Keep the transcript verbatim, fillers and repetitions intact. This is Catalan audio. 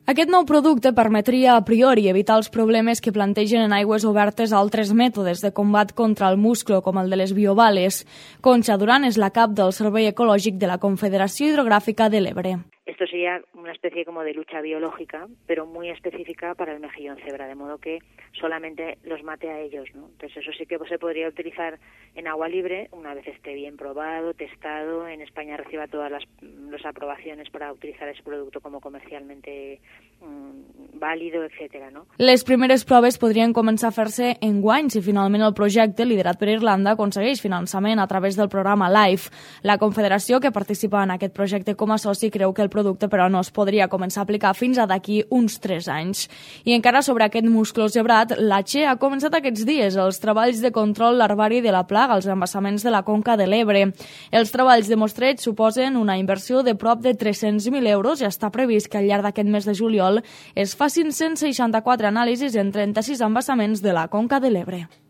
Aquest nou producte permetria a priori evitar els problemes que plantegen en aigües obertes altres mètodes de combat contra el musclo, com el de les biobales. Concha Duran és la cap del Servei Ecològic de la Confederació Hidrogràfica de l'Ebre. Esto sería una especie como de lucha biológica, pero muy específica para el mejillón cebra, de modo que solamente los mate a ellos, ¿no? Entonces eso sí que se podría utilizar en agua libre, una vez esté bien probado, testado, en España reciba todas las, las aprobaciones para utilizar ese producto como comercialmente mmm, válido, etcétera, ¿no? Les primeres proves podrien començar a fer-se enguany si finalment el projecte, liderat per Irlanda, aconsegueix finançament a través del programa LIFE. La confederació que participa en aquest projecte com a soci creu que el producte, però, no es podria començar a aplicar fins a d'aquí uns tres anys. I encara sobre aquest musclo zebrat, la Che ha començat aquests dies els treballs de control larvari de la plaga als embassaments de la Conca de l'Ebre. Els treballs de mostreig suposen una inversió de prop de tres-cents mil euros i està previst que al llarg d'aquest mes de juliol es facin cent seixanta-quatre anàlisis en trenta-sis embassaments de la Conca de l'Ebre.